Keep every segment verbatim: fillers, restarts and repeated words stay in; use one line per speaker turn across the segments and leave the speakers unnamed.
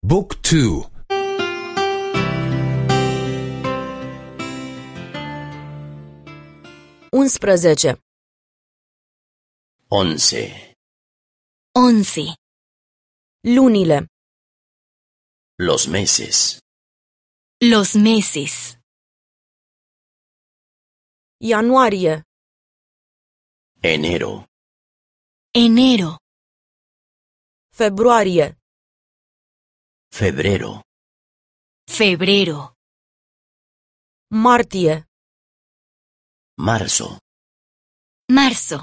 Book two.
unsprezece.
once,
once,
Lunile.
los meses,
los meses,
Ianuarie,
enero,
enero,
februarie,
febrero,
febrero,
martie,
marzo,
marzo,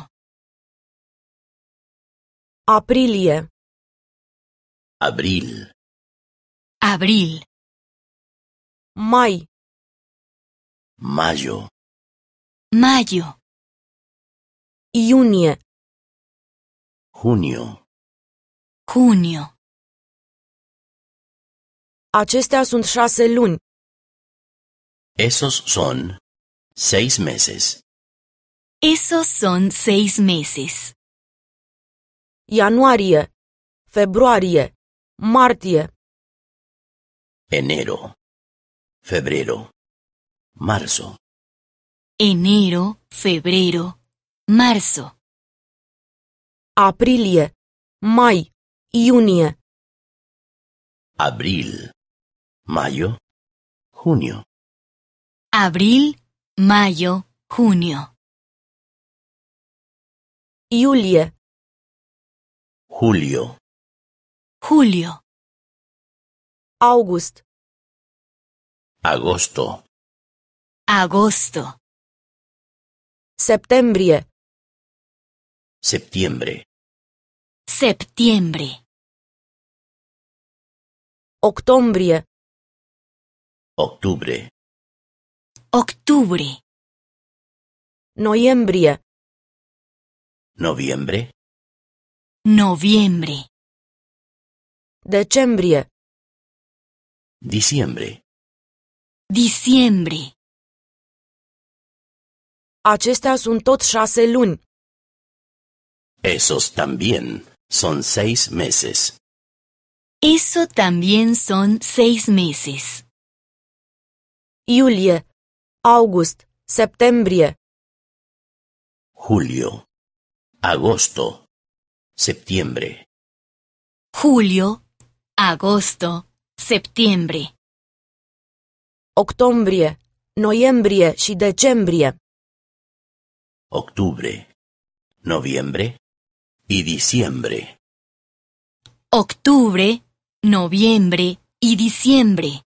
aprilie,
abril,
abril,
mai,
mayo,
mayo,
iunie,
junio.
junio.
Acestea sunt șase luni.
Esos son seis meses.
Esos son seis meses.
Ianuarie, februarie, martie,
Enero, febrero, marzo,
Enero, febrero, marzo,
aprilie, mai, iunie,
abril, mayo, junio.
abril, mayo, junio,
iulie,
Julio,
julio,
august,
agosto,
agosto,
septembrie,
septiembre,
septiembre,
octombrie,
octubre,
octubre,
noiembrie,
noviembre,
noviembre,
decembrie,
diciembre.
diciembre.
Acestea sunt tot șase luni.
Esos también son seis meses.
Eso también son seis meses.
Iulie, august, septembrie,
Julio, agosto, septiembre.
Julio, agosto, septiembre,
octombrie, noiembrie și decembrie,
Octubre, noviembre y diciembre.
octubre, noviembre y diciembre.